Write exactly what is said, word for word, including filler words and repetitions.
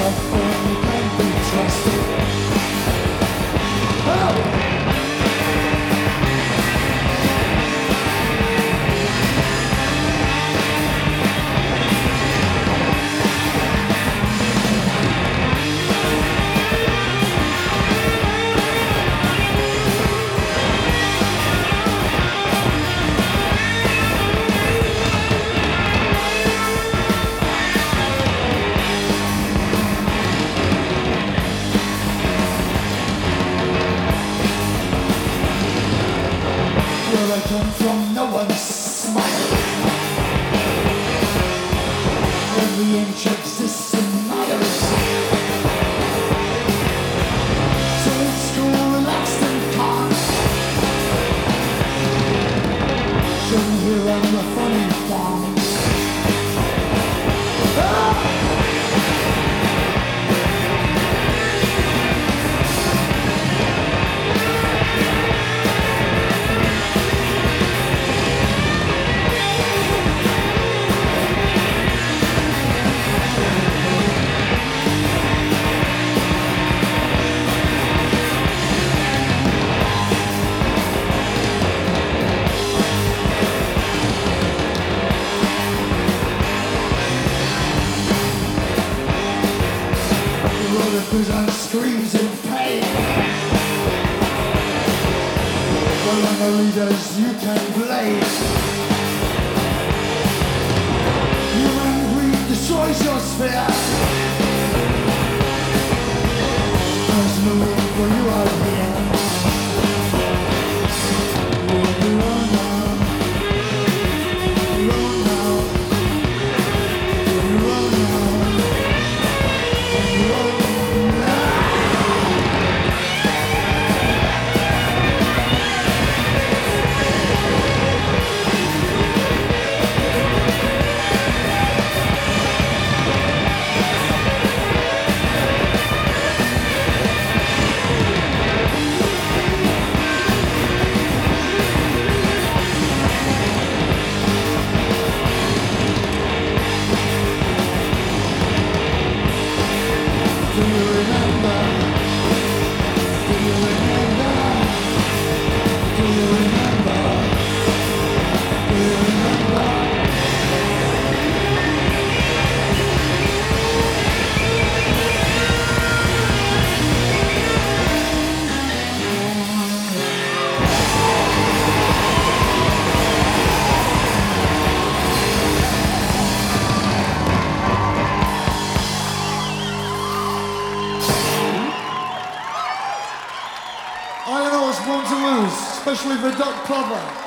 Where I come from, no one's smiling. Every inch existence matters. So it's cool, relaxed and calm. Shouldn't hear on the funny farm. Ah! And screams in pain. Well, I'm the leaders you can blame. Human greed destroys your sphere. There's no room for you out here. You're alone now. Alone now. You're alone now. Alone. I don't know what's one to lose, especially for Doc Plover.